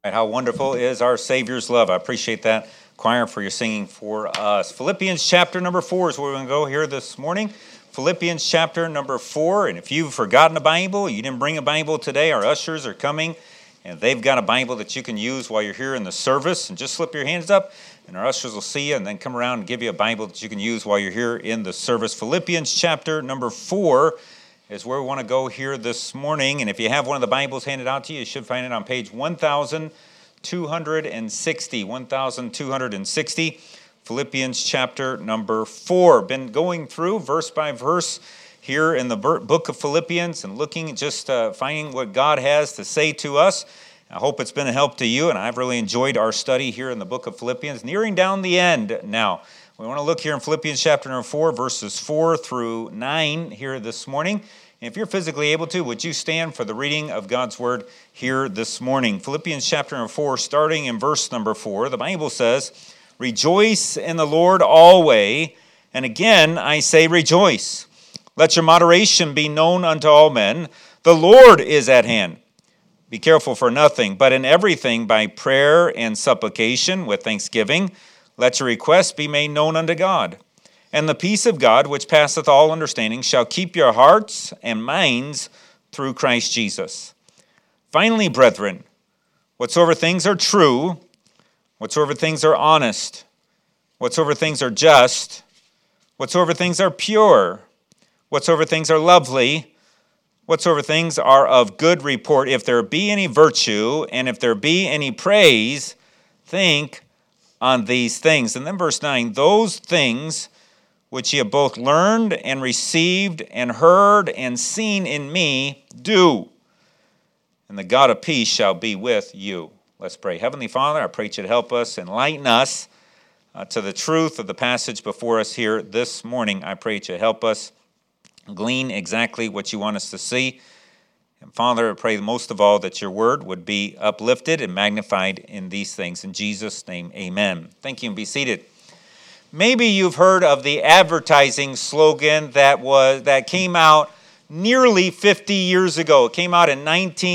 Right, how wonderful is our Savior's love. I appreciate that, choir, for your singing for us. Philippians chapter number 4 is where we're going to go here this morning. Philippians chapter number 4. And if you've forgotten a Bible, you didn't bring a Bible today, our ushers are coming, and they've got a Bible that you can use while you're here in the service. And just slip your hands up, and our ushers will see you, and then come around and give you a Bible that you can use while you're here in the service. Philippians chapter number 4 is where we want to go here this morning. And if you have one of the Bibles handed out to you, you should find it on page 1260. 1260, Philippians chapter number 4. Been going through verse by verse here in the book of Philippians and looking, just finding what God has to say to us. I hope it's been a help to you, and I've really enjoyed our study here in the book of Philippians, nearing down the end now. We want to look here in Philippians chapter number 4, verses 4 through 9 here this morning. And if you're physically able to, would you stand for the reading of God's word here this morning? Philippians chapter number 4, starting in verse number 4, the Bible says, "Rejoice in the Lord always, and again I say rejoice. Let your moderation be known unto all men. The Lord is at hand. Be careful for nothing, but in everything by prayer and supplication with thanksgiving, let your requests be made known unto God. And the peace of God, which passeth all understanding, shall keep your hearts and minds through Christ Jesus. Finally, brethren, whatsoever things are true, whatsoever things are honest, whatsoever things are just, whatsoever things are pure, whatsoever things are lovely, whatsoever things are of good report, if there be any virtue, and if there be any praise, think on these things." And then verse 9, "Those things which ye have both learned and received and heard and seen in me, do. And the God of peace shall be with you." Let's pray. Heavenly Father, I pray that you'd help us, enlighten us to the truth of the passage before us here this morning. I pray that you help us glean exactly what you want us to see. And Father, I pray most of all that your word would be uplifted and magnified in these things. In Jesus' name, amen. Thank you, and be seated. Maybe you've heard of the advertising slogan that came out nearly 50 years ago. It came out in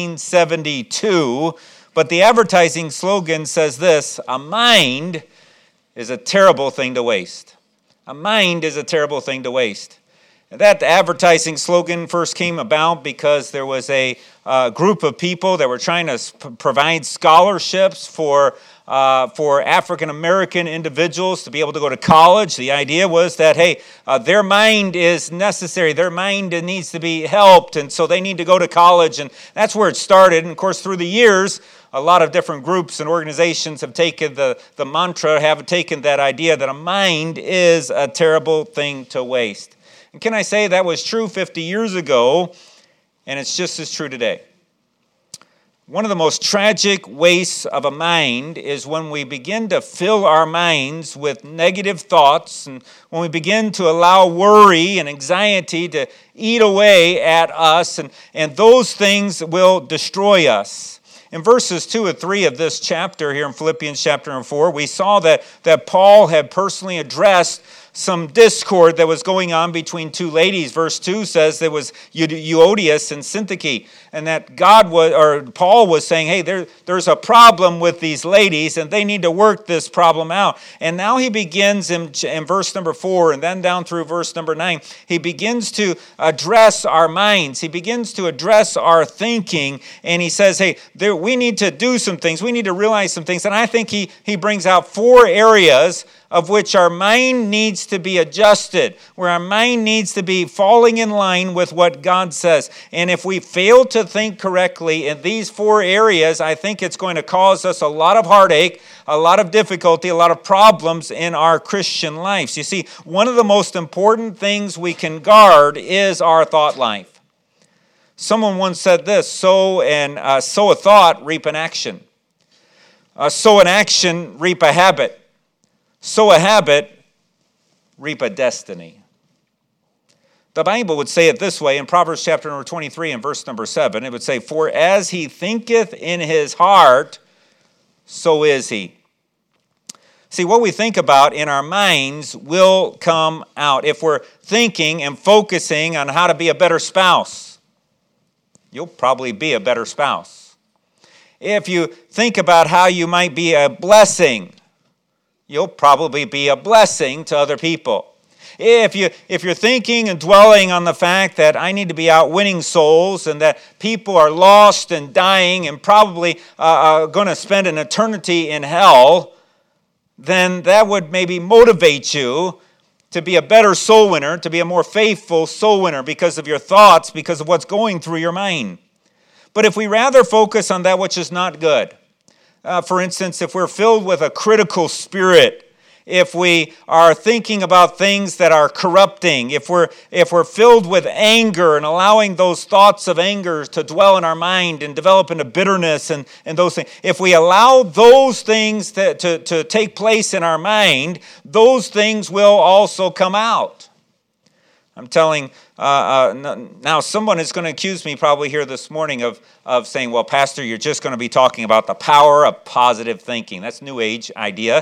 1972, but the advertising slogan says this: "A mind is a terrible thing to waste." A mind is a terrible thing to waste. That advertising slogan first came about because there was a group of people that were trying to provide scholarships for African-American individuals to be able to go to college. The idea was that, hey, their mind is necessary. Their mind needs to be helped, and so they need to go to college. And that's where it started. And, of course, through the years, a lot of different groups and organizations have taken the mantra, have taken that idea that a mind is a terrible thing to waste. And can I say that was true 50 years ago, and it's just as true today. One of the most tragic wastes of a mind is when we begin to fill our minds with negative thoughts, and when we begin to allow worry and anxiety to eat away at us, and those things will destroy us. In verses 2 and 3 of this chapter here in Philippians chapter 4, we saw that Paul had personally addressed some discord that was going on between two ladies. Verse 2 says there was Euodias and Syntyche, and that Paul was saying, hey, there's a problem with these ladies, and they need to work this problem out. And now he begins in verse number 4, and then down through verse number 9, he begins to address our minds. He begins to address our thinking, and he says, hey, we need to do some things. We need to realize some things. And I think he brings out 4 areas of which our mind needs to be adjusted, where our mind needs to be falling in line with what God says. And if we fail to think correctly in these 4 areas, I think it's going to cause us a lot of heartache, a lot of difficulty, a lot of problems in our Christian lives. You see, one of the most important things we can guard is our thought life. Someone once said this: sow a thought, reap an action. Sow an action, reap a habit. Sow a habit, reap a destiny. The Bible would say it this way in Proverbs chapter number 23 and verse number 7. It would say, "For as he thinketh in his heart, so is he." See, what we think about in our minds will come out. If we're thinking and focusing on how to be a better spouse, you'll probably be a better spouse. If you think about how you might be a blessing, you'll probably be a blessing to other people. If you're thinking and dwelling on the fact that I need to be out winning souls and that people are lost and dying and probably going to spend an eternity in hell, then that would maybe motivate you to be a better soul winner, to be a more faithful soul winner because of your thoughts, because of what's going through your mind. But if we rather focus on that which is not good, for instance, if we're filled with a critical spirit, if we are thinking about things that are corrupting, if we're filled with anger and allowing those thoughts of anger to dwell in our mind and develop into bitterness and those things, if we allow those things to take place in our mind, those things will also come out. I'm telling, now someone is going to accuse me probably here this morning of saying, well, Pastor, you're just going to be talking about the power of positive thinking. That's New Age idea,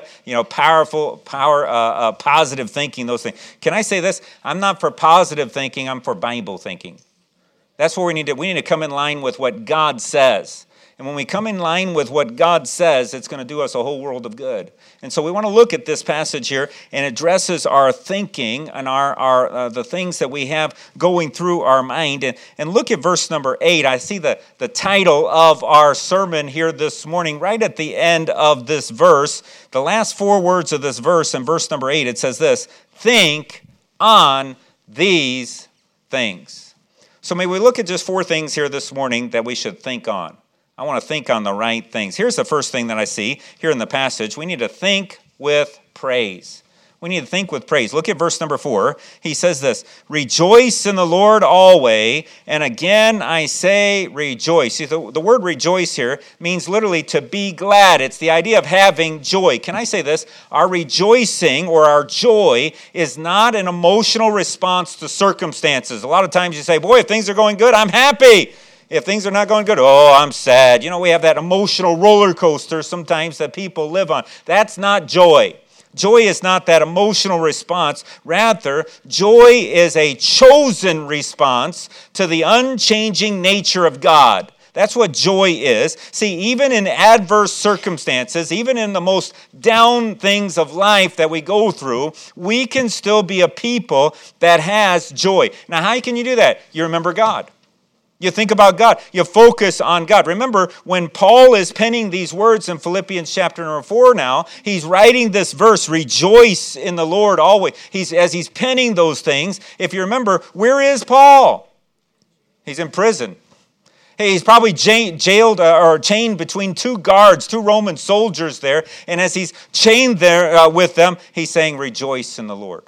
positive thinking, those things. Can I say this? I'm not for positive thinking, I'm for Bible thinking. That's what we need to come in line with what God says. And when we come in line with what God says, it's going to do us a whole world of good. And so we want to look at this passage here, and it addresses our thinking and our the things that we have going through our mind. And look at verse number 8. I see the title of our sermon here this morning, right at the end of this verse. The last 4 words of this verse, in verse number 8, it says this: think on these things. So may we look at just 4 things here this morning that we should think on. I want to think on the right things. Here's the first thing that I see here in the passage. We need to think with praise. We need to think with praise. Look at verse number 4. He says this: rejoice in the Lord always, and again I say rejoice. See, the word rejoice here means literally to be glad. It's the idea of having joy. Can I say this? Our rejoicing or our joy is not an emotional response to circumstances. A lot of times you say, boy, if things are going good, I'm happy. If things are not going good, oh, I'm sad. We have that emotional roller coaster sometimes that people live on. That's not joy. Joy is not that emotional response. Rather, joy is a chosen response to the unchanging nature of God. That's what joy is. See, even in adverse circumstances, even in the most down things of life that we go through, we can still be a people that has joy. Now, how can you do that? You remember God. You think about God. You focus on God. Remember, when Paul is penning these words in Philippians chapter number 4 now, he's writing this verse, rejoice in the Lord always. As he's penning those things, if you remember, where is Paul? He's in prison. Hey, he's probably jailed or chained between 2 guards, 2 Roman soldiers there. And as he's chained there with them, he's saying, rejoice in the Lord.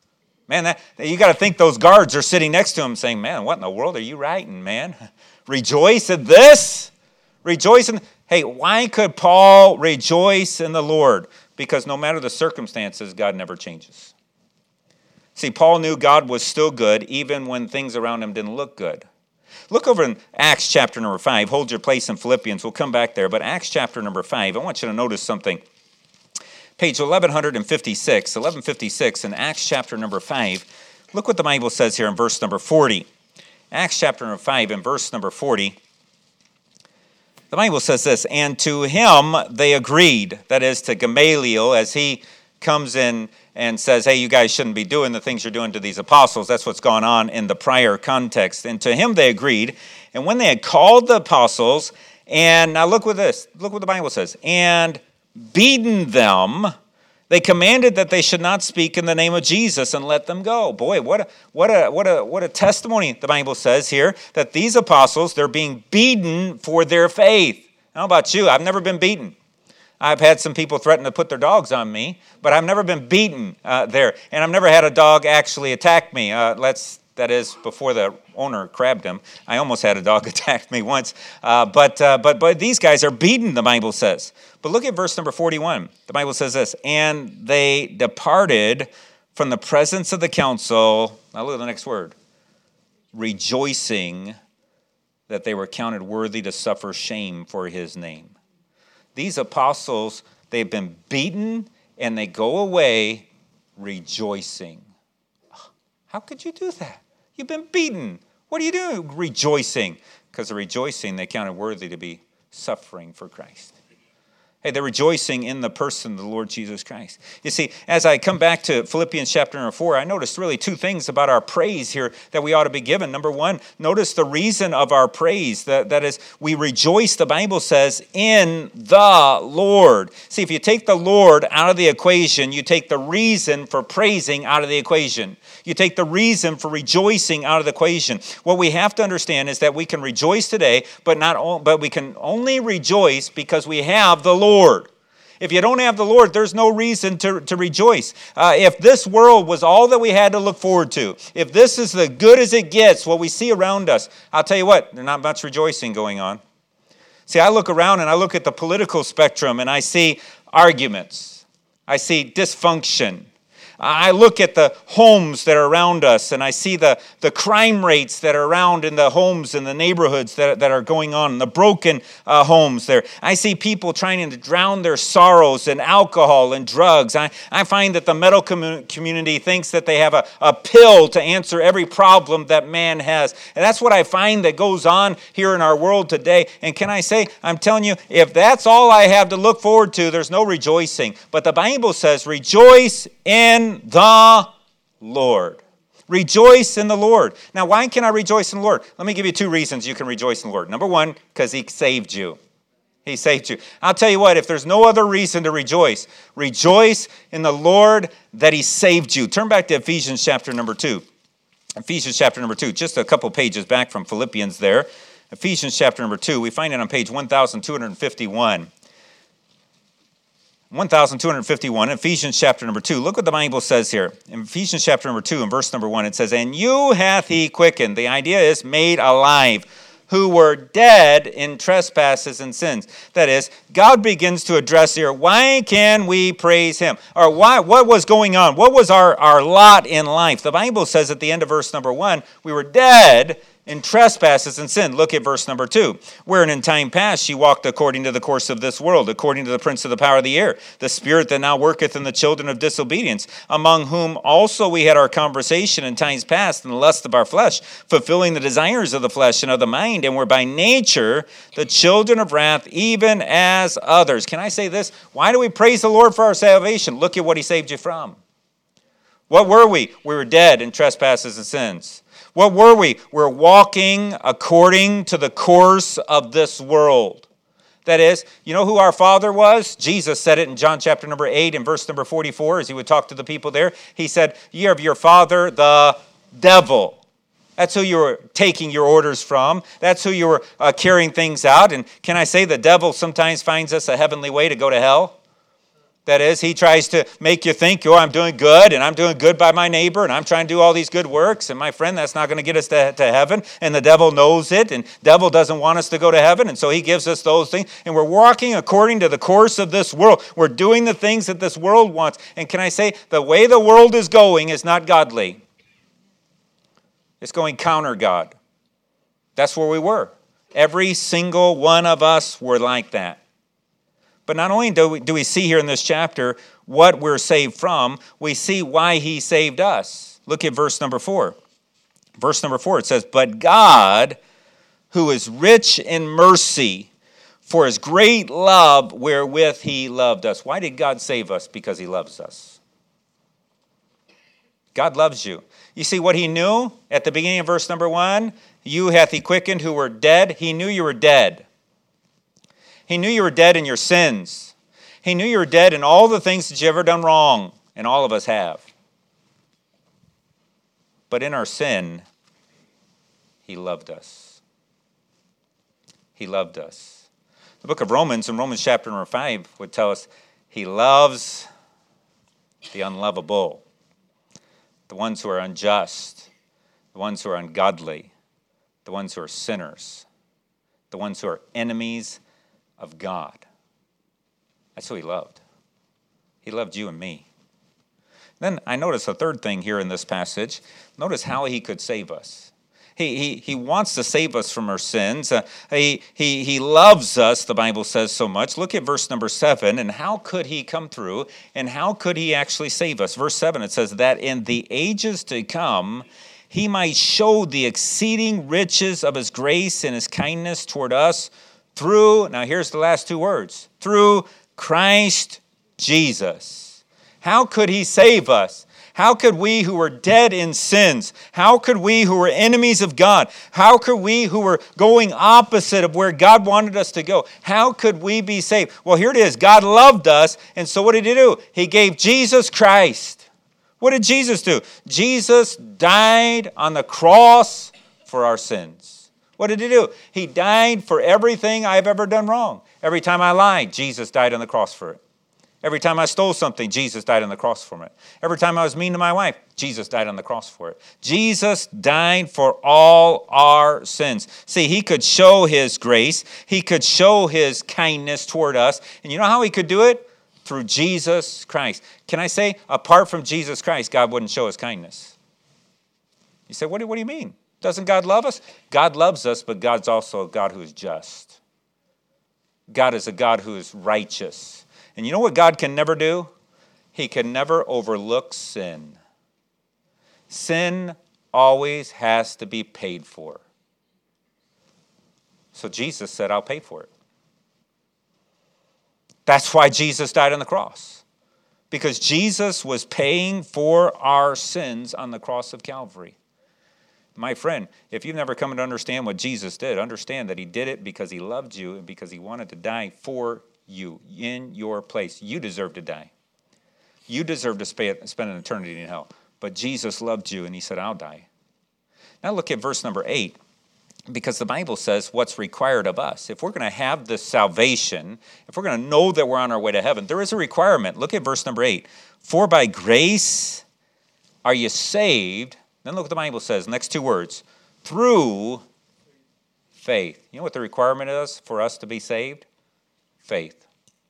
Man, you got to think those guards are sitting next to him saying, man, what in the world are you writing, man? Rejoice at this? Rejoice in... Hey, why could Paul rejoice in the Lord? Because no matter the circumstances, God never changes. See, Paul knew God was still good even when things around him didn't look good. Look over in Acts chapter number 5. Hold your place in Philippians. We'll come back there. But Acts chapter number 5, I want you to notice something. Page 1156 in Acts chapter number 5. Look what the Bible says here in verse number 40. Acts chapter number 5 and verse number 40. The Bible says this: and to him they agreed, that is to Gamaliel, as he comes in and says, hey, you guys shouldn't be doing the things you're doing to these apostles. That's what's gone on in the prior context. And to him they agreed. And when they had called the apostles, and now look what the Bible says, and beaten them, they commanded that they should not speak in the name of Jesus and let them go. Boy, what a testimony the Bible says here, that these apostles, they're being beaten for their faith. How about you? I've never been beaten. I've had some people threaten to put their dogs on me, but I've never been beaten there. And I've never had a dog actually attack me. That is, before the owner grabbed him. I almost had a dog attack me once. But these guys are beaten, the Bible says. But look at verse number 41. The Bible says this: and they departed from the presence of the council. Now look at the next word. Rejoicing that they were counted worthy to suffer shame for his name. These apostles, they've been beaten, and they go away rejoicing. How could you do that? You've been beaten. What are you doing rejoicing? Because of rejoicing, they counted worthy to be suffering for Christ. Hey, they're rejoicing in the person of the Lord Jesus Christ. You see, as I come back to Philippians chapter number 4, I noticed really two things about our praise here that we ought to be given. Number one, notice the reason of our praise. That is, we rejoice, the Bible says, in the Lord. See, if you take the Lord out of the equation, you take the reason for praising out of the equation. You take the reason for rejoicing out of the equation. What we have to understand is that we can rejoice today, but we can only rejoice because we have the Lord. If you don't have the Lord, there's no reason to rejoice. If this world was all that we had to look forward to, if this is the good as it gets, what we see around us, I'll tell you what, there's not much rejoicing going on. See, I look around and I look at the political spectrum and I see arguments. I see dysfunction. I look at the homes that are around us, and I see the crime rates that are around in the homes and the neighborhoods that are going on, the broken homes there. I see people trying to drown their sorrows in alcohol and drugs. I find that the medical community thinks that they have a pill to answer every problem that man has. And that's what I find that goes on here in our world today. And can I say, I'm telling you, if that's all I have to look forward to, there's no rejoicing. But the Bible says, rejoice in the Lord. Rejoice in the Lord. Now, why can I rejoice in the Lord? Let me give you two reasons you can rejoice in the Lord. Number one, because He saved you. He saved you. I'll tell you what, if there's no other reason to rejoice in the Lord that He saved you. Turn back to Ephesians chapter number 2. Ephesians chapter number 2, just a couple pages back from Philippians there. Ephesians chapter number 2, we find it on page 1251. 1251, Ephesians chapter number 2. Look what the Bible says here. In Ephesians chapter number 2, in verse number 1, it says, "And you hath He quickened." The idea is made alive, who were dead in trespasses and sins. That is, God begins to address here, why can we praise Him? Or what was going on? What was our lot in life? The Bible says at the end of verse number 1, we were dead in trespasses and sin. Look at verse number 2. Wherein in time past she walked according to the course of this world, according to the prince of the power of the air, the spirit that now worketh in the children of disobedience, among whom also we had our conversation in times past in the lust of our flesh, fulfilling the desires of the flesh and of the mind, and were by nature the children of wrath, even as others. Can I say this? Why do we praise the Lord for our salvation? Look at what He saved you from. What were we? We were dead in trespasses and sins. What were we? We're walking according to the course of this world. That is, you know who our father was? Jesus said it in John chapter number 8 and verse number 44 as He would talk to the people there. He said, "Ye are of your father, the devil." That's who you were taking your orders from. That's who you were carrying things out. And can I say the devil sometimes finds us a heavenly way to go to hell? That is, he tries to make you think, oh, I'm doing good, and I'm doing good by my neighbor, and I'm trying to do all these good works, and my friend, that's not going to get us to heaven, and the devil knows it, and the devil doesn't want us to go to heaven, and so he gives us those things, and we're walking according to the course of this world. We're doing the things that this world wants, and can I say, the way the world is going is not godly. It's going counter God. That's where we were. Every single one of us were like that. But not only do we see here in this chapter what we're saved from, we see why He saved us. Look at verse number 4. Verse number 4, it says, "But God, who is rich in mercy, for His great love wherewith He loved us." Why did God save us? Because He loves us. God loves you. You see what He knew at the beginning of verse number 1? "You hath He quickened who were dead." He knew you were dead. He knew you were dead in your sins. He knew you were dead in all the things that you ever done wrong, and all of us have. But in our sin, He loved us. He loved us. The book of Romans, in Romans chapter number 5, would tell us He loves the unlovable, the ones who are unjust, the ones who are ungodly, the ones who are sinners, the ones who are enemies of God. That's who He loved. He loved you and me. Then I notice a third thing here in this passage. Notice how He could save us. He wants to save us from our sins. He loves us, the Bible says so much. Look at verse number 7, and how could He come through, and how could He actually save us? Verse 7, it says, "That in the ages to come He might show the exceeding riches of His grace and His kindness toward us through, now here's the last two words, through Christ Jesus. How could he save us? How could we who were dead in sins, how could we who were enemies of God, how could we who were going opposite of where God wanted us to go, how could we be saved? Well, here it is. God loved us, and so what did he do? He gave Jesus Christ. What did Jesus do? Jesus died on the cross for our sins. What did he do? He died for everything I've ever done wrong. Every time I lied, Jesus died on the cross for it. Every time I stole something, Jesus died on the cross for it. Every time I was mean to my wife, Jesus died on the cross for it. Jesus died for all our sins. See, he could show his grace. He could show his kindness toward us. And you know how he could do it? Through Jesus Christ. Can I say, apart from Jesus Christ, God wouldn't show his kindness? You say, what do you mean? Doesn't God love us? God loves us, but God's also a God who is just. God is a God who is righteous. And you know what God can never do? He can never overlook sin. Sin always has to be paid for. So Jesus said, I'll pay for it. That's why Jesus died on the cross. Because Jesus was paying for our sins on the cross of Calvary. My friend, if you've never come to understand what Jesus did, understand that he did it because he loved you and because he wanted to die for you in your place. You deserve to die. You deserve to spend an eternity in hell. But Jesus loved you and he said, I'll die. Now look at verse number 8, because the Bible says what's required of us. If we're going to have this salvation, if we're going to know that we're on our way to heaven, there is a requirement. Look at verse number 8. For by grace are you saved. Then look what the Bible says. Next two words. Through faith. You know what the requirement is for us to be saved? Faith.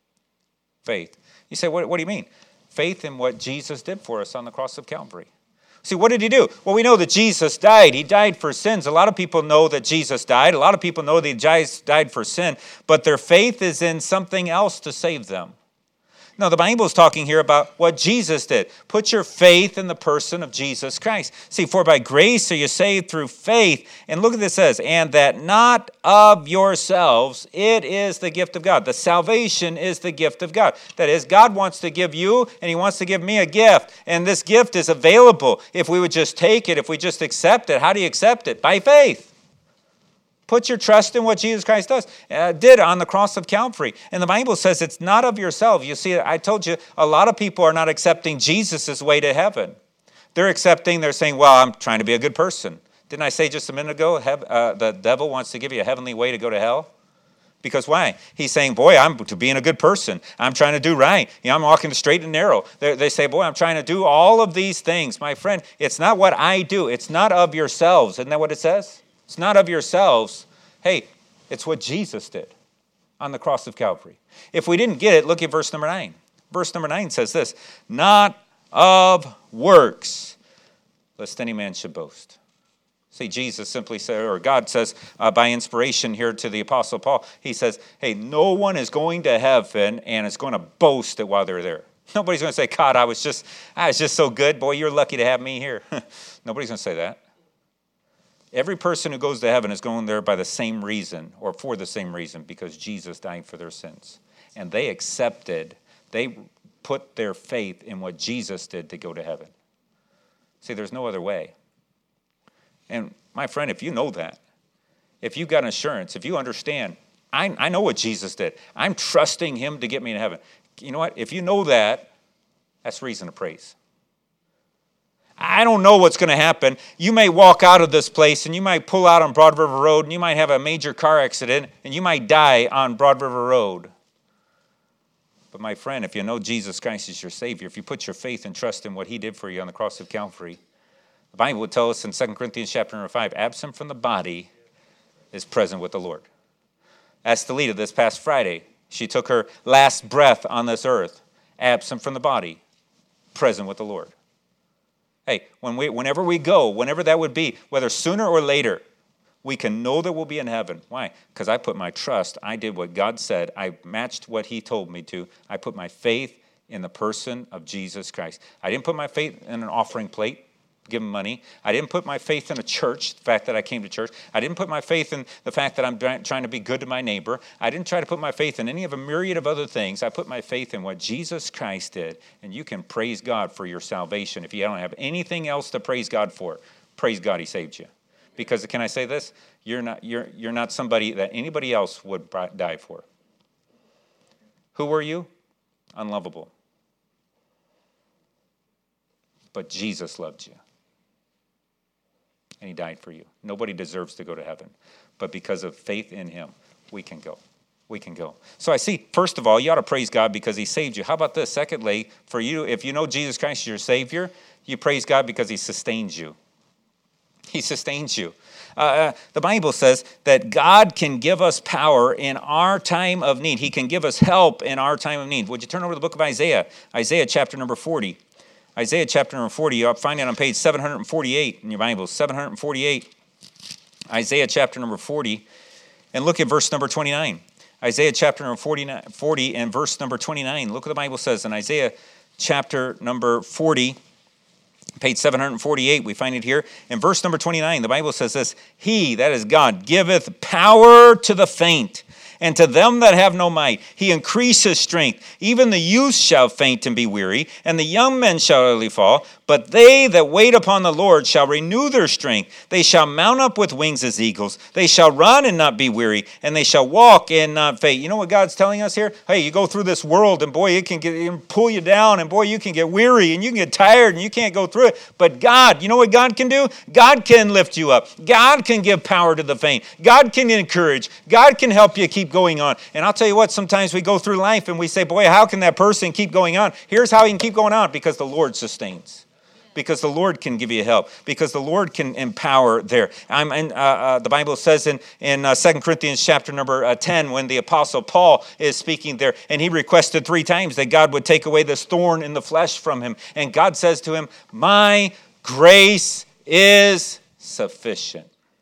Faith. You say, what do you mean? Faith in what Jesus did for us on the cross of Calvary. See, what did he do? Well, we know that Jesus died. He died for sins. A lot of people know that Jesus died. A lot of people know that he died for sin. But their faith is in something else to save them. No, the Bible is talking here about what Jesus did. Put your faith in the person of Jesus Christ. See, for by grace are you saved through faith. And look at this, it says, and that not of yourselves, it is the gift of God. The salvation is the gift of God. That is, God wants to give you and he wants to give me a gift. And this gift is available if we would just take it, if we just accept it. How do you accept it? By faith. Put your trust in what Jesus Christ did on the cross of Calvary. And the Bible says it's not of yourself. You see, I told you, a lot of people are not accepting Jesus' way to heaven. They're saying, well, I'm trying to be a good person. Didn't I say just a minute ago, the devil wants to give you a heavenly way to go to hell? Because why? He's saying, boy, I'm to being a good person. I'm trying to do right. I'm walking the straight and narrow. They say, boy, I'm trying to do all of these things. My friend, it's not what I do. It's not of yourselves. Isn't that what it says? It's not of yourselves. Hey, it's what Jesus did on the cross of Calvary. If we didn't get it, look at verse number 9. Verse number 9 says this, not of works, lest any man should boast. See, Jesus simply said, or God says by inspiration here to the Apostle Paul, he says, hey, no one is going to heaven and is going to boast it while they're there. Nobody's going to say, God, I was just so good. Boy, you're lucky to have me here. Nobody's going to say that. Every person who goes to heaven is going there by the same reason or for the same reason, because Jesus died for their sins. And they put their faith in what Jesus did to go to heaven. See, there's no other way. And my friend, if you know that, if you've got assurance, if you understand, I know what Jesus did. I'm trusting him to get me to heaven. You know what? If you know that, that's reason to praise. I don't know what's going to happen. You may walk out of this place and you might pull out on Broad River Road and you might have a major car accident and you might die on Broad River Road. But my friend, if you know Jesus Christ is your Savior, if you put your faith and trust in what he did for you on the cross of Calvary, the Bible would tell us in 2 Corinthians chapter number 5, absent from the body is present with the Lord. Estelita this past Friday, she took her last breath on this earth, absent from the body, present with the Lord. Hey, whenever we go, whenever that would be, whether sooner or later, we can know that we'll be in heaven. Why? Because I put my trust. I did what God said. I matched what he told me to. I put my faith in the person of Jesus Christ. I didn't put my faith in an offering plate. give him money. I didn't put my faith in a church, the fact that I came to church. I didn't put my faith in the fact that I'm trying to be good to my neighbor. I didn't try to put my faith in any of a myriad of other things. I put my faith in what Jesus Christ did. And you can praise God for your salvation. If you don't have anything else to praise God for, praise God he saved you. Because can I say this? You're not somebody that anybody else would die for. Who were you? Unlovable. But Jesus loved you. And he died for you. Nobody deserves to go to heaven. But because of faith in him, we can go. We can go. So I see, first of all, you ought to praise God because he saved you. How about this? Secondly, for you, if you know Jesus Christ is your Savior, you praise God because he sustains you. He sustains you. The Bible says that God can give us power in our time of need. He can give us help in our time of need. Would you turn over to the book of Isaiah? Isaiah chapter number 40. Isaiah chapter number 40. You'll find it on page 748 in your Bible. 748. Isaiah chapter number 40. And look at verse number 29. Isaiah chapter number 40 and verse number 29. Look what the Bible says in Isaiah chapter number 40. Page 748, we find it here. In verse number 29, the Bible says this, he, that is God, giveth power to the faint, and to them that have no might. He increases strength. Even the youth shall faint and be weary, and the young men shall utterly fall. But they that wait upon the Lord shall renew their strength. They shall mount up with wings as eagles. They shall run and not be weary, and they shall walk and not faint. You know what God's telling us here? Hey, you go through this world, and boy, it can pull you down, and boy, you can get weary, and you can get tired, and you can't go through it. But God, you know what God can do? God can lift you up. God can give power to the faint. God can encourage. God can help you keep going on. And I'll tell you what, sometimes we go through life, and we say, boy, how can that person keep going on? Here's how he can keep going on, because the Lord sustains. Because the Lord can give you help. Because the Lord can empower there. The Bible says in 2 Corinthians chapter number 10, when the Apostle Paul is speaking there, and he requested 3 times that God would take away this thorn in the flesh from him. And God says to him, my grace is sufficient.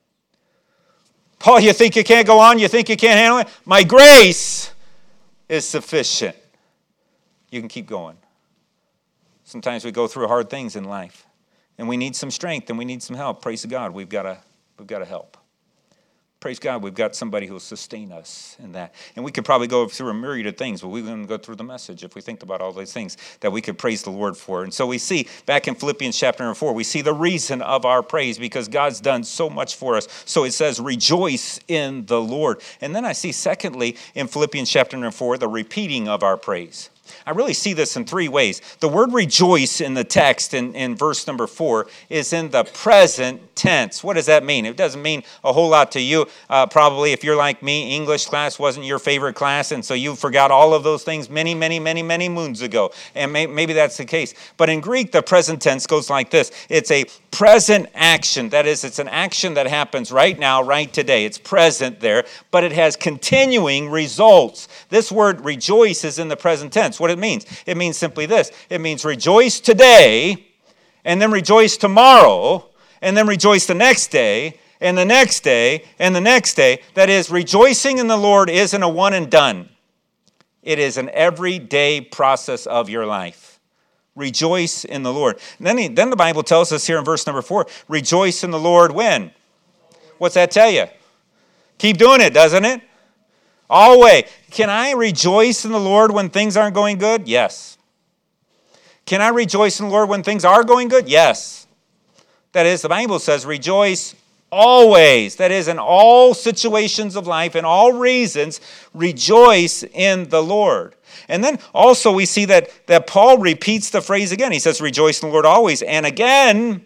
Paul, you think you can't go on? You think you can't handle it? My grace is sufficient. You can keep going. Sometimes we go through hard things in life, and we need some strength, and we need some help. Praise God, we've got to help. Praise God, we've got somebody who will sustain us in that. And we could probably go through a myriad of things, but we're going to go through the message if we think about all these things that we could praise the Lord for. And so we see, back in Philippians chapter number 4, we see the reason of our praise because God's done so much for us. So it says, rejoice in the Lord. And then I see, secondly, in Philippians chapter number 4, the repeating of our praise. I really see this in 3 ways. The word rejoice in the text in verse number 4 is in the present tense. What does that mean? It doesn't mean a whole lot to you. Probably if you're like me, English class wasn't your favorite class, and so you forgot all of those things many moons ago. And maybe that's the case. But in Greek, the present tense goes like this. It's a present action. That is, it's an action that happens right now, right today. It's present there, but it has continuing results. This word rejoice is in the present tense. What it means simply this. It means rejoice today, and then rejoice tomorrow, and then rejoice the next day, and the next day, and the next day. That is, rejoicing in the Lord isn't a one and done. It is an everyday process of your life. Rejoice in the Lord. And then the Bible tells us here in verse number 4, rejoice in the Lord when? What's that tell you? Keep doing it, doesn't it? Always. Can I rejoice in the Lord when things aren't going good? Yes. Can I rejoice in the Lord when things are going good? Yes. That is, the Bible says, rejoice always. That is, in all situations of life, in all reasons, rejoice in the Lord. And then also we see that Paul repeats the phrase again. He says, rejoice in the Lord always. And again,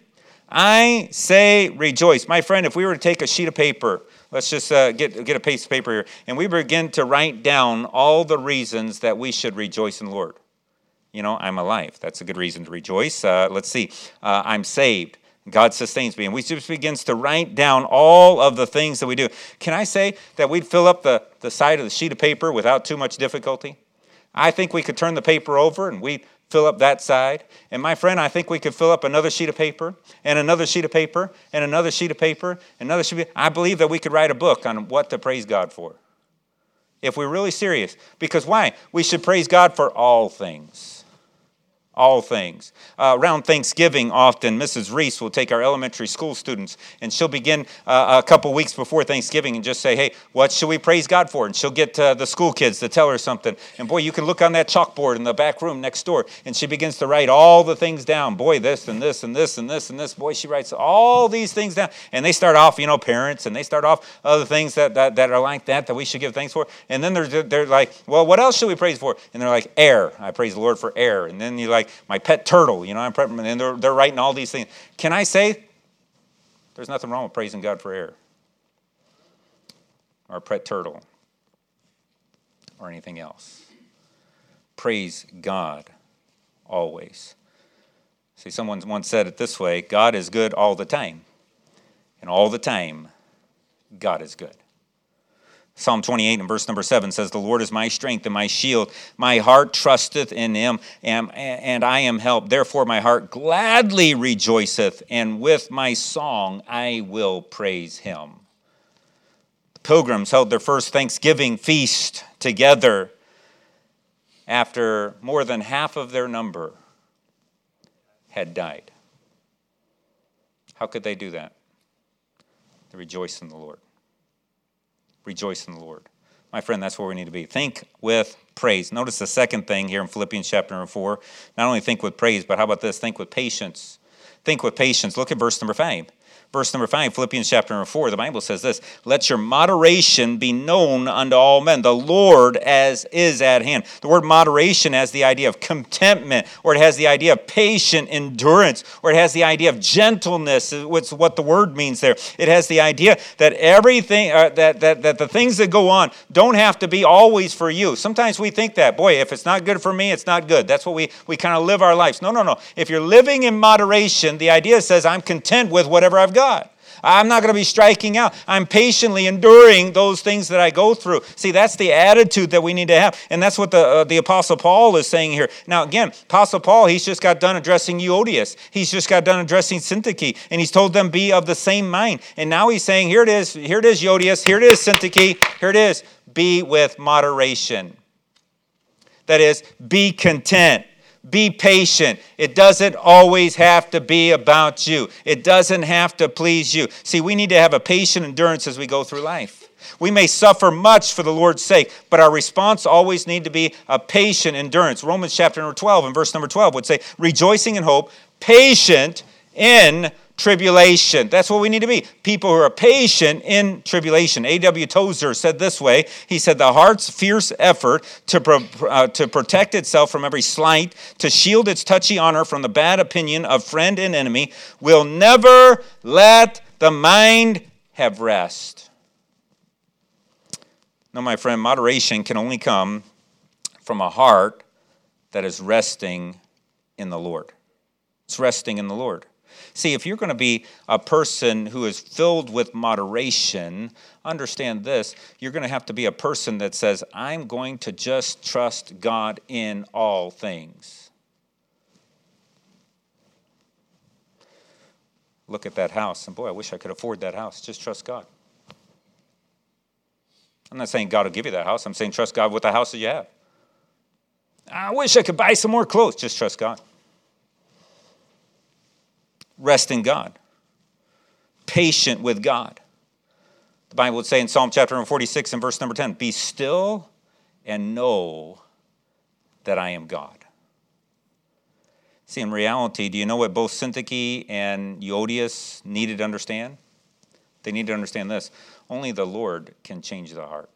I say rejoice. My friend, if we were to take a sheet of paper, let's just get a piece of paper here, and we begin to write down all the reasons that we should rejoice in the Lord. You know, I'm alive. That's a good reason to rejoice. Let's see. I'm saved. God sustains me. And we just begins to write down all of the things that we do. Can I say that we'd fill up the side of the sheet of paper without too much difficulty? I think we could turn the paper over and we'd fill up that side. And my friend, I think we could fill up another sheet of paper and another sheet of paper and another sheet of paper and another sheet of paper. I believe that we could write a book on what to praise God for. If we're really serious. Because why? We should praise God for all things. all things. Around Thanksgiving, often, Mrs. Reese will take our elementary school students, and she'll begin a couple weeks before Thanksgiving and just say, hey, what should we praise God for? And she'll get the school kids to tell her something. And boy, you can look on that chalkboard in the back room next door, and she begins to write all the things down. Boy, this and this and this and this and this. Boy, she writes all these things down. And they start off, parents, and they start off other things that are like that we should give thanks for. And then they're like, well, what else should we praise for? And they're like, air. I praise the Lord for air. And then you're like, my pet turtle, and they're writing all these things. Can I say there's nothing wrong with praising God for air or pet turtle or anything else? Praise God always. See, someone once said it this way: God is good all the time. And all the time, God is good. Psalm 28 and verse number 7 says, the Lord is my strength and my shield. My heart trusteth in him, and I am helped. Therefore my heart gladly rejoiceth, and with my song I will praise him. The pilgrims held their first Thanksgiving feast together after more than half of their number had died. How could they do that? They rejoice in the Lord. Rejoice in the Lord. My friend, that's where we need to be. Think with praise. Notice the second thing here in Philippians chapter number 4. Not only think with praise, but how about this? Think with patience. Think with patience. Look at verse number 5. Verse number 5, Philippians chapter number 4, the Bible says this: let your moderation be known unto all men. The Lord is at hand. The word moderation has the idea of contentment, or it has the idea of patient endurance, or it has the idea of gentleness. What's what the word means there. It has the idea that everything, that the things that go on don't have to be always for you. Sometimes we think that, boy, if it's not good for me, it's not good. That's what we kind of live our lives. No. If you're living in moderation, the idea says I'm content with whatever I've got. I'm not going to be striking out. I'm patiently enduring those things that I go through. See, that's the attitude that we need to have. And that's what the Apostle Paul is saying here. Now, again, Apostle Paul, he's just got done addressing Euodias. He's just got done addressing Syntyche. And he's told them, be of the same mind. And now he's saying, here it is, Euodias. Here it is, Syntyche. Here it is. Be with moderation. That is, be content. Be patient. It doesn't always have to be about you. It doesn't have to please you. See, we need to have a patient endurance as we go through life. We may suffer much for the Lord's sake, but our response always need to be a patient endurance. Romans chapter number 12 and verse number 12 would say, rejoicing in hope, patient in tribulation. That's what we need to be. People who are patient in tribulation. A.W. Tozer said this way. He said, the heart's fierce effort to protect itself from every slight, to shield its touchy honor from the bad opinion of friend and enemy, will never let the mind have rest. No, my friend, moderation can only come from a heart that is resting in the Lord. It's resting in the Lord. See, if you're going to be a person who is filled with moderation, understand this: you're going to have to be a person that says, I'm going to just trust God in all things. Look at that house, and boy, I wish I could afford that house. Just trust God. I'm not saying God will give you that house. I'm saying trust God with the house that you have. I wish I could buy some more clothes. Just trust God. Rest in God. Patient with God. The Bible would say in Psalm chapter 46 and verse number 10, be still and know that I am God. See, in reality, do you know what both Syntyche and Euodias needed to understand? They need to understand this: only the Lord can change the heart.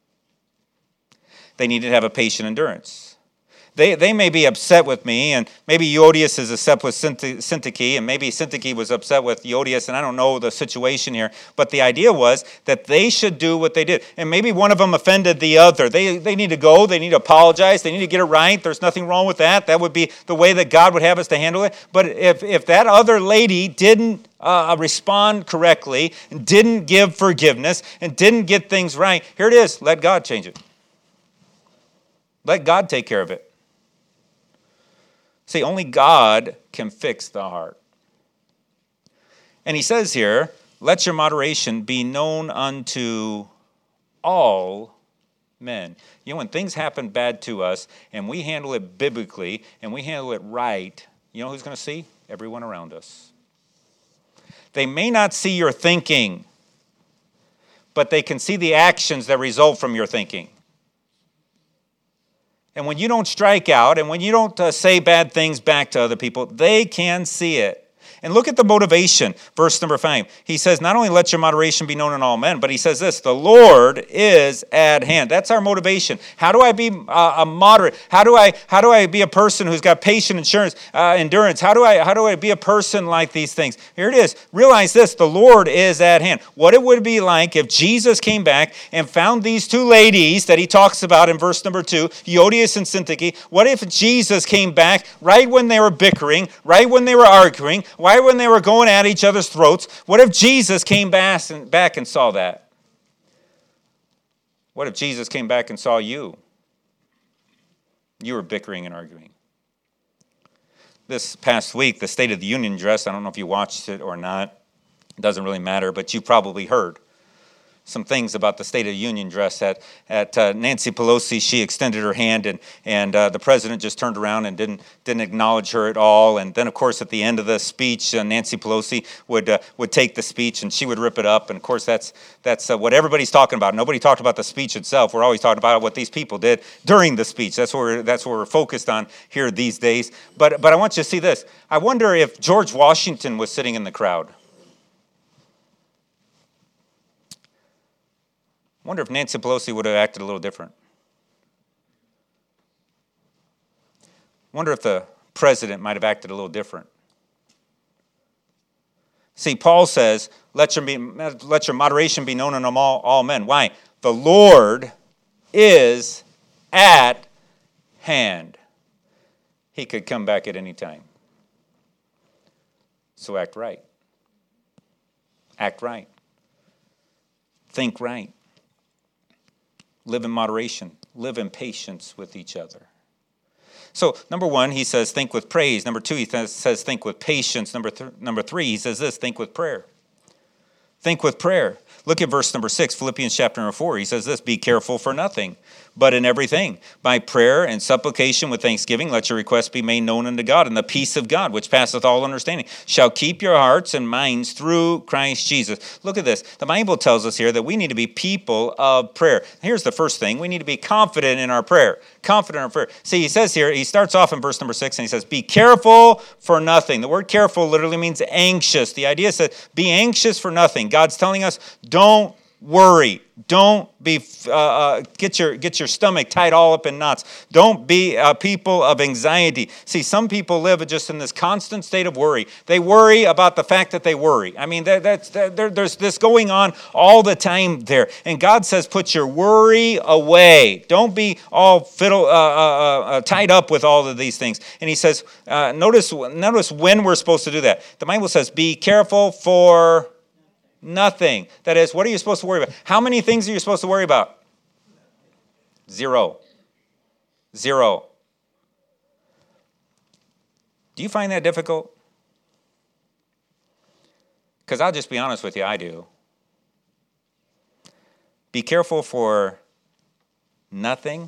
They needed to have a patient endurance. They may be upset with me, and maybe Euodias is upset with Syntyche, and maybe Syntyche was upset with Euodias, and I don't know the situation here. But the idea was that they should do what they did. And maybe one of them offended the other. They need to go. They need to apologize. They need to get it right. There's nothing wrong with that. That would be the way that God would have us to handle it. But if that other lady didn't respond correctly, and didn't give forgiveness, and didn't get things right, here it is. Let God change it. Let God take care of it. See, only God can fix the heart. And he says here, let your moderation be known unto all men. You know, when things happen bad to us and we handle it biblically and we handle it right, you know who's going to see? Everyone around us. They may not see your thinking, but they can see the actions that result from your thinking. And when you don't strike out and when you don't say bad things back to other people, they can see it. And look at the motivation, verse number 5. He says, not only let your moderation be known in all men, but he says this, the Lord is at hand. That's our motivation. How do I be a moderate? How do I be a person who's got patient endurance? How do I be a person like these things? Here it is. Realize this, the Lord is at hand. What it would be like if Jesus came back and found these two ladies that he talks about in verse number 2, Euodias and Syntyche. What if Jesus came back right when they were bickering, right when they were arguing, right when they were going at each other's throats? What if Jesus came back and saw that? What if Jesus came back and saw you? You were bickering and arguing. This past week, the State of the Union address, I don't know if you watched it or not. It doesn't really matter, but you probably heard some things about the State of the Union address at Nancy Pelosi. She extended her hand, and the president just turned around and didn't acknowledge her at all. And then, of course, at the end of the speech, Nancy Pelosi would take the speech and she would rip it up. And of course, that's what everybody's talking about. Nobody talked about the speech itself. We're always talking about what these people did during the speech. That's what we're focused on here these days. But I want you to see this. I wonder if George Washington was sitting in the crowd. I wonder if Nancy Pelosi would have acted a little different. I wonder if the president might have acted a little different. See, Paul says, let your moderation be known among all men. Why? The Lord is at hand. He could come back at any time. So act right. Act right. Think right. Live in moderation. Live in patience with each other. So, number 1, he says, think with praise. Number 2, he says, think with patience. Number 3, he says this, think with prayer. Think with prayer. Look at verse number 6, Philippians chapter number 4. He says this, be careful for nothing, but in everything, by prayer and supplication with thanksgiving, let your requests be made known unto God, and the peace of God, which passeth all understanding, shall keep your hearts and minds through Christ Jesus. Look at this. The Bible tells us here that we need to be people of prayer. Here's the first thing. We need to be confident in our prayer. Confident in our prayer. See, he says here, he starts off in verse number 6, and he says, be careful for nothing. The word careful literally means anxious. The idea is that be anxious for nothing. God's telling us, don't worry. Don't be get your stomach tied all up in knots. Don't be people of anxiety. See, some people live just in this constant state of worry. They worry about the fact that they worry. I mean, there's this going on all the time there. And God says, put your worry away. Don't be all tied up with all of these things. And he says, notice when we're supposed to do that. The Bible says, be careful for nothing. That is, what are you supposed to worry about? How many things are you supposed to worry about? Zero. Do you find that difficult? Because I'll just be honest with you, I do. Be careful for nothing.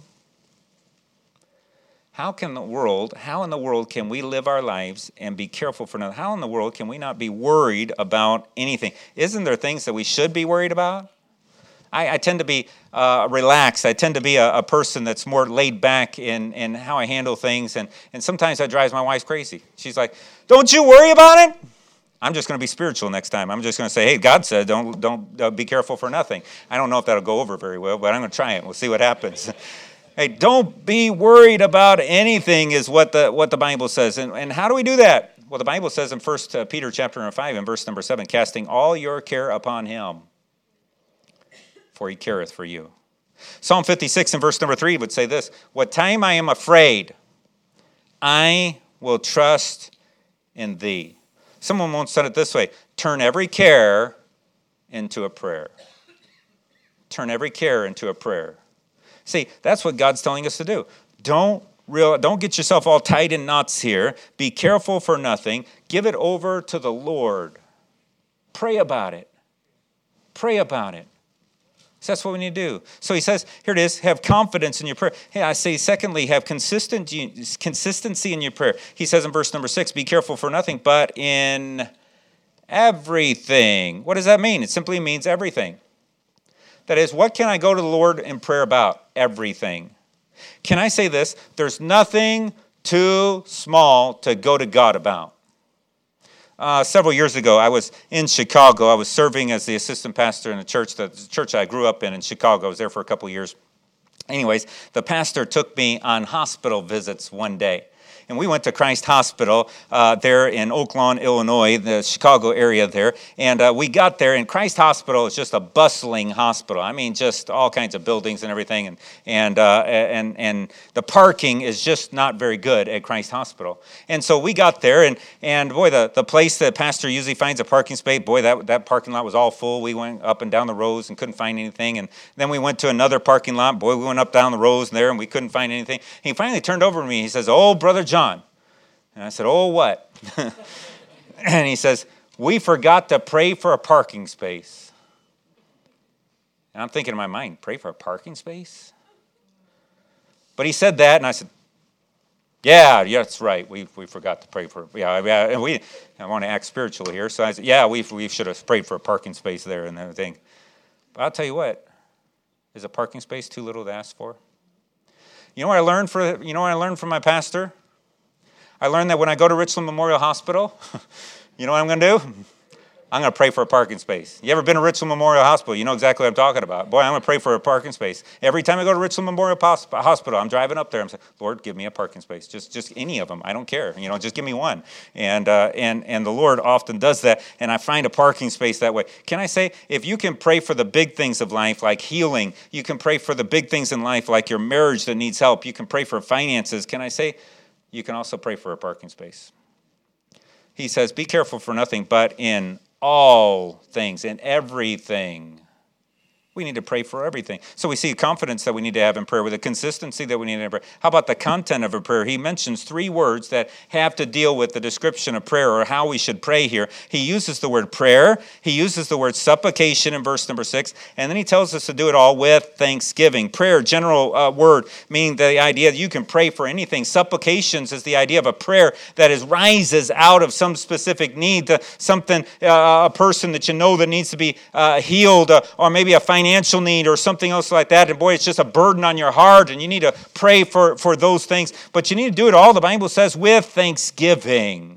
How in the world can we live our lives and be careful for nothing? How in the world can we not be worried about anything? Isn't there things that we should be worried about? I tend to be relaxed. I tend to be a person that's more laid back in how I handle things. And sometimes that drives my wife crazy. She's like, don't you worry about it? I'm just going to be spiritual next time. I'm just going to say, hey, God said don't be careful for nothing. I don't know if that'll go over very well, but I'm going to try it. We'll see what happens. Hey, don't be worried about anything is what the Bible says. And how do we do that? Well, the Bible says in 1 Peter chapter 5 and verse number 7, casting all your care upon him, for he careth for you. Psalm 56 and verse number 3 would say this, what time I am afraid, I will trust in thee. Someone once said it this way, turn every care into a prayer. Turn every care into a prayer. See, that's what God's telling us to do. Don't get yourself all tied in knots here. Be careful for nothing. Give it over to the Lord. Pray about it. Pray about it. So that's what we need to do. So he says, here it is, have confidence in your prayer. Hey, I say, secondly, have consistency in your prayer. He says in verse number 6, be careful for nothing, but in everything. What does that mean? It simply means everything. That is, what can I go to the Lord in prayer about? Everything. Can I say this? There's nothing too small to go to God about. Several years ago, I was in Chicago. I was serving as the assistant pastor in the church I grew up in Chicago. I was there for a couple of years. Anyways, the pastor took me on hospital visits one day. And we went to Christ Hospital there in Oak Lawn, Illinois, the Chicago area there. And we got there, and Christ Hospital is just a bustling hospital. I mean, just all kinds of buildings and everything. And the parking is just not very good at Christ Hospital. And so we got there, and boy, the place that pastor usually finds a parking space, boy, that parking lot was all full. We went up and down the rows and couldn't find anything. And then we went to another parking lot. Boy, we went up down the rows there, and we couldn't find anything. He finally turned over to me. He says, "Oh, Brother John." And I said, "Oh, what?" And he says, "We forgot to pray for a parking space." And I'm thinking in my mind, pray for a parking space? But he said that, and I said, yeah, that's right. We forgot to pray for, and I want to act spiritual here. So I said, yeah, we should have prayed for a parking space there and everything. But I'll tell you what, is a parking space too little to ask for? You know what I learned from my pastor? I learned that when I go to Richland Memorial Hospital, you know what I'm going to do? I'm going to pray for a parking space. You ever been to Richland Memorial Hospital? You know exactly what I'm talking about. Boy, I'm going to pray for a parking space. Every time I go to Richland Memorial Hospital, I'm driving up there. I'm saying, "Lord, give me a parking space. Just any of them. I don't care. Just give me one." And the Lord often does that, and I find a parking space that way. Can I say, if you can pray for the big things of life, like healing, you can pray for the big things in life, like your marriage that needs help, you can pray for finances. Can I say, you can also pray for a parking space. He says, be careful for nothing, but in all things, in everything. We need to pray for everything. So we see a confidence that we need to have in prayer with a consistency that we need to have in prayer. How about the content of a prayer? He mentions 3 words that have to deal with the description of prayer or how we should pray here. He uses the word prayer. He uses the word supplication in verse number 6. And then he tells us to do it all with thanksgiving. Prayer, general word, meaning the idea that you can pray for anything. Supplications is the idea of a prayer that rises out of some specific need, something, a person that you know that needs to be healed, or maybe a financial need or something else like that, and boy, it's just a burden on your heart, and you need to pray for those things, but you need to do it all, the Bible says, with thanksgiving.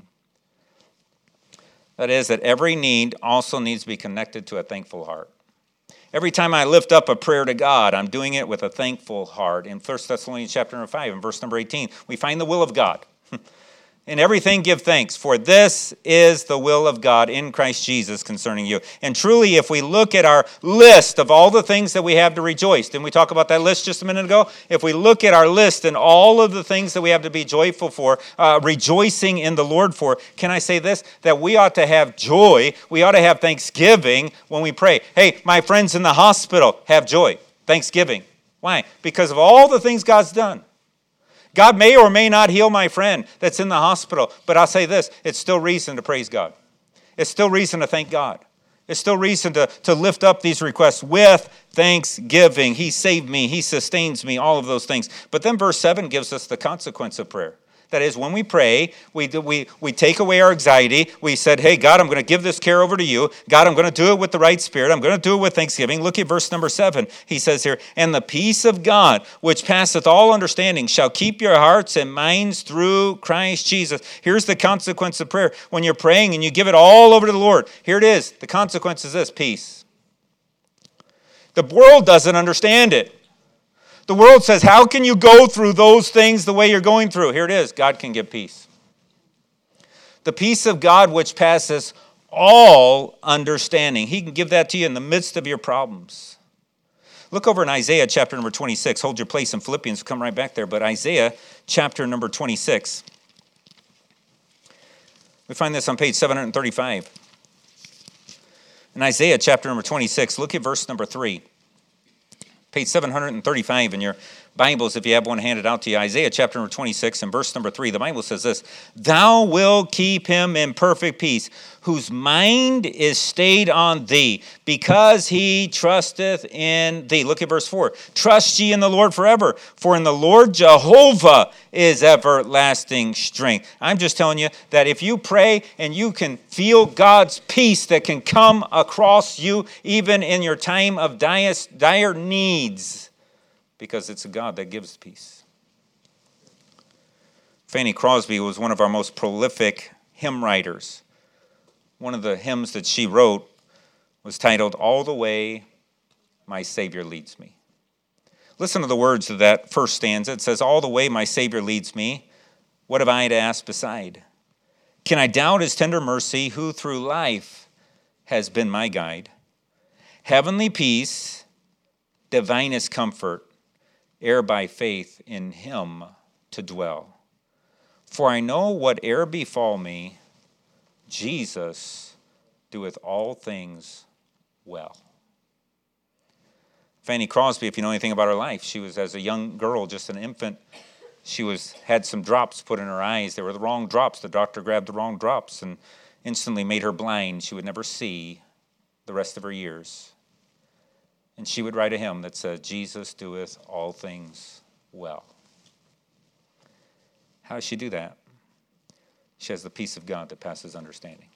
That is, that every need also needs to be connected to a thankful heart. Every time I lift up a prayer to God, I'm doing it with a thankful heart. In 1 Thessalonians chapter number 5, and verse number 18, we find the will of God. In everything give thanks, for this is the will of God in Christ Jesus concerning you. And truly, if we look at our list of all the things that we have to rejoice, didn't we talk about that list just a minute ago? If we look at our list and all of the things that we have to be joyful for, rejoicing in the Lord for, can I say this? That we ought to have joy, we ought to have thanksgiving when we pray. Hey, my friends in the hospital, have joy, thanksgiving. Why? Because of all the things God's done. God may or may not heal my friend that's in the hospital, but I'll say this, it's still reason to praise God. It's still reason to thank God. It's still reason to lift up these requests with thanksgiving. He saved me. He sustains me, all of those things. But then verse 7 gives us the consequence of prayer. That is, when we pray, we take away our anxiety. We said, hey, God, I'm going to give this care over to you. God, I'm going to do it with the right spirit. I'm going to do it with thanksgiving. Look at verse number 7. He says here, and the peace of God, which passeth all understanding, shall keep your hearts and minds through Christ Jesus. Here's the consequence of prayer. When you're praying and you give it all over to the Lord, here it is. The consequence is this, peace. The world doesn't understand it. The world says, how can you go through those things the way you're going through? Here it is. God can give peace. The peace of God which passes all understanding. He can give that to you in the midst of your problems. Look over in Isaiah chapter number 26. Hold your place in Philippians. We'll come right back there. But Isaiah chapter number 26. We find this on page 735. In Isaiah chapter number 26, look at verse number 3. Page 735 in your Bibles, if you have one handed out to you. Isaiah chapter number 26 and verse number 3. The Bible says this, thou wilt keep him in perfect peace, whose mind is stayed on thee, because he trusteth in thee. Look at verse 4. Trust ye in the Lord forever, for in the Lord Jehovah is everlasting strength. I'm just telling you that if you pray and you can feel God's peace that can come across you even in your time of dire needs, because it's a God that gives peace. Fanny Crosby was one of our most prolific hymn writers. One of the hymns that she wrote was titled, All the Way My Savior Leads Me. Listen to the words of that first stanza. It says, all the way my Savior leads me, what have I to ask beside? Can I doubt his tender mercy, who through life has been my guide? Heavenly peace, divinest comfort, ere by faith in him to dwell. For I know whate'er befall me, Jesus doeth all things well. Fanny Crosby, if you know anything about her life, she was as a young girl, just an infant. She had some drops put in her eyes. They were the wrong drops. The doctor grabbed the wrong drops and instantly made her blind. She would never see the rest of her years. And she would write a hymn that said, Jesus doeth all things well. How does she do that? She has the peace of God that passes understanding.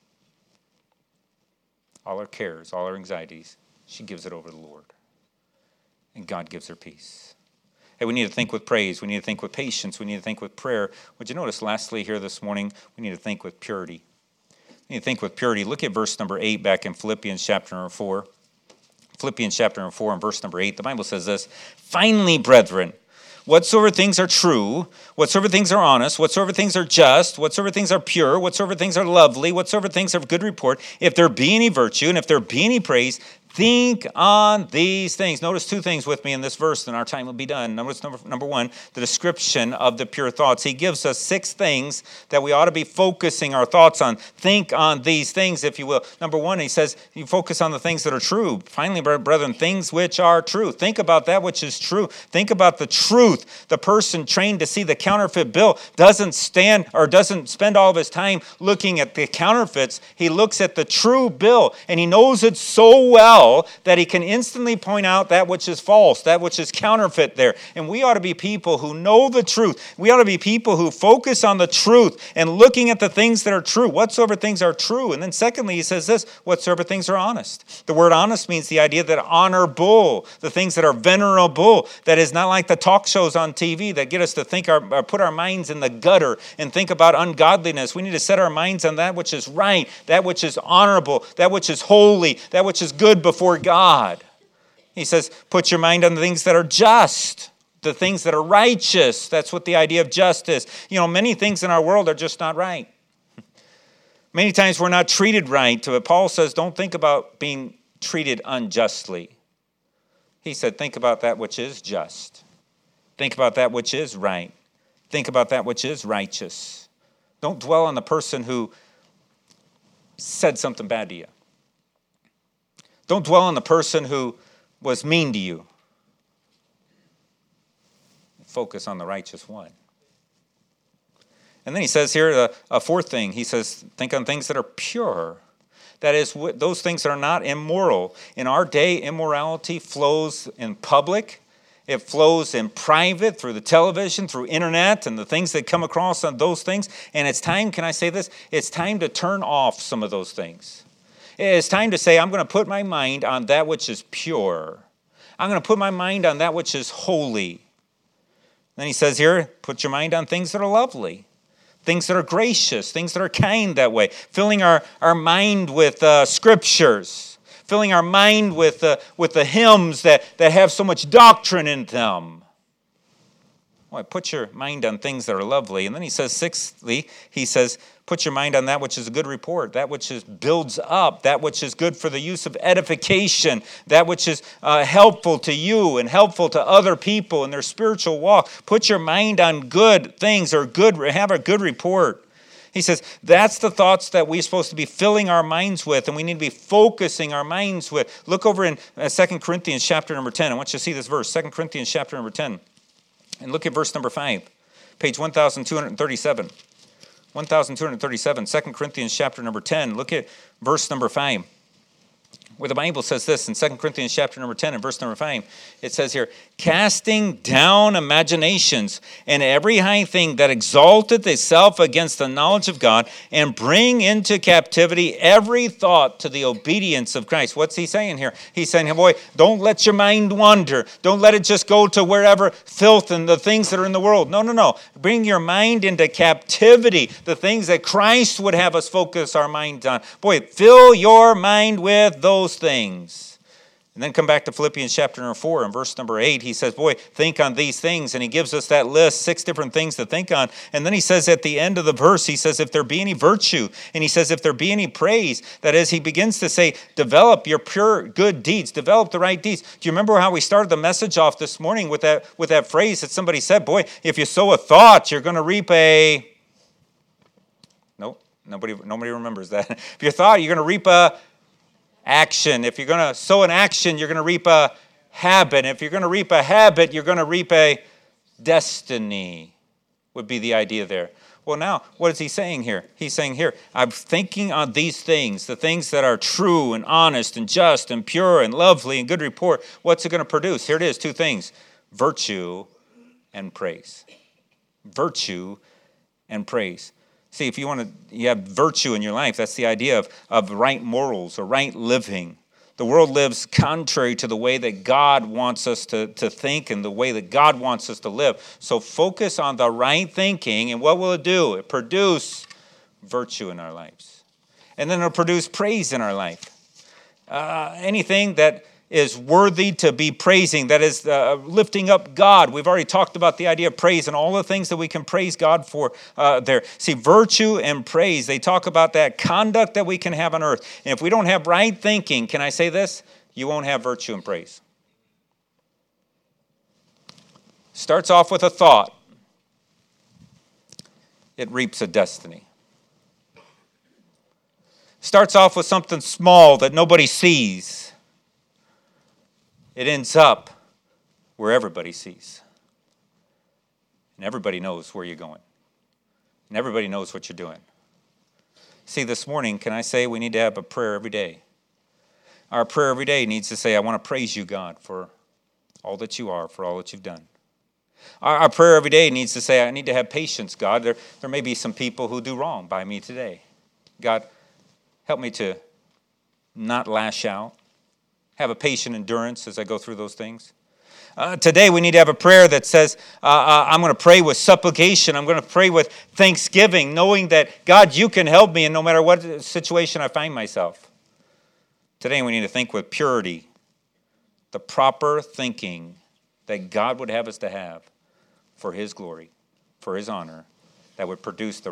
All her cares, all her anxieties, she gives it over to the Lord. And God gives her peace. Hey, we need to think with praise. We need to think with patience. We need to think with prayer. Would you notice lastly here this morning, we need to think with purity. We need to think with purity. Look at verse number 8 back in Philippians chapter number 4. Philippians chapter number 4 and verse number 8. The Bible says this, finally, brethren, whatsoever things are true, whatsoever things are honest, whatsoever things are just, whatsoever things are pure, whatsoever things are lovely, whatsoever things are of good report, if there be any virtue and if there be any praise, think on these things. Notice two things with me in this verse, and our time will be done. Notice number one, the description of the pure thoughts. He gives us 6 things that we ought to be focusing our thoughts on. Think on these things, if you will. Number one, he says, you focus on the things that are true. Finally, brethren, things which are true. Think about that which is true. Think about the truth. The person trained to see the counterfeit bill doesn't spend all of his time looking at the counterfeits. He looks at the true bill, and he knows it so well that he can instantly point out that which is false, that which is counterfeit there. And we ought to be people who know the truth. We ought to be people who focus on the truth and looking at the things that are true, whatsoever things are true. And then secondly, he says this, whatsoever things are honest. The word honest means the idea that honorable, the things that are venerable, that is not like the talk shows on TV that get us to think, put our minds in the gutter and think about ungodliness. We need to set our minds on that which is right, that which is honorable, that which is holy, that which is good before God. He says, put your mind on the things that are just, the things that are righteous. That's what the idea of just is. You know, many things in our world are just not right. Many times we're not treated right. But Paul says, don't think about being treated unjustly. He said, think about that which is just. Think about that which is right. Think about that which is righteous. Don't dwell on the person who said something bad to you. Don't dwell on the person who was mean to you. Focus on the righteous one. And then he says here a fourth thing. He says, think on things that are pure. That is, those things that are not immoral. In our day, immorality flows in public. It flows in private, through the television, through internet, and the things that come across on those things. And it's time, can I say this? It's time to turn off some of those things. It's time to say, I'm going to put my mind on that which is pure. I'm going to put my mind on that which is holy. Then he says here, put your mind on things that are lovely, things that are gracious, things that are kind that way. Filling our mind with scriptures, filling our mind with the hymns that have so much doctrine in them. Well, put your mind on things that are lovely. And then he says, sixthly, he says, put your mind on that which is a good report, that which builds up, that which is good for the use of edification, that which is helpful to you and helpful to other people in their spiritual walk. Put your mind on good things or have a good report. He says, that's the thoughts that we're supposed to be filling our minds with, and we need to be focusing our minds with. Look over in 2 Corinthians chapter number 10. I want you to see this verse, 2 Corinthians chapter number 10. And look at verse number 5, page 1237. 1237, 2 Corinthians chapter number 10. Look at verse number 5. Where the Bible says this in 2 Corinthians chapter number 10 and verse number 5, it says here, casting down imaginations and every high thing that exalteth itself against the knowledge of God, and bring into captivity every thought to the obedience of Christ. What's he saying here? He's saying, boy, don't let your mind wander. Don't let it just go to wherever filth and the things that are in the world. No. Bring your mind into captivity, the things that Christ would have us focus our mind on. Boy, fill your mind with those things. And then come back to Philippians chapter number 4 and verse number 8. He says, boy, think on these things. And he gives us that list, 6 different things to think on. And then he says at the end of the verse, he says, if there be any virtue, and he says, if there be any praise, that is, he begins to say, develop your pure good deeds, develop the right deeds. Do you remember how we started the message off this morning with that phrase that somebody said, boy, if you sow a thought, you're going to reap a... Nope, nobody remembers that. If you thought, you're going to reap a action. If you're going to sow an action, you're going to reap a habit. If you're going to reap a habit, you're going to reap a destiny, would be the idea there. Well, now, what is he saying here? He's saying here, I'm thinking on these things, the things that are true and honest and just and pure and lovely and good report. What's it going to produce? Here it is, 2 things, virtue and praise. Virtue and praise. See, if you have virtue in your life, that's the idea of right morals or right living. The world lives contrary to the way that God wants us to think and the way that God wants us to live. So focus on the right thinking, and what will it do? It produce virtue in our lives. And then it'll produce praise in our life. Anything that is worthy to be praising, that is lifting up God. We've already talked about the idea of praise and all the things that we can praise God for there. See, virtue and praise, they talk about that conduct that we can have on earth. And if we don't have right thinking, can I say this? You won't have virtue and praise. Starts off with a thought. It reaps a destiny. Starts off with something small that nobody sees. It ends up where everybody sees. And everybody knows where you're going. And everybody knows what you're doing. See, this morning, can I say we need to have a prayer every day? Our prayer every day needs to say, I want to praise you, God, for all that you are, for all that you've done. Our prayer every day needs to say, I need to have patience, God. There may be some people who do wrong by me today. God, help me to not lash out. Have a patient endurance as I go through those things. Today we need to have a prayer that says, I'm going to pray with supplication. I'm going to pray with thanksgiving, knowing that, God, you can help me in no matter what situation I find myself. Today we need to think with purity, the proper thinking that God would have us to have for his glory, for his honor, that would produce the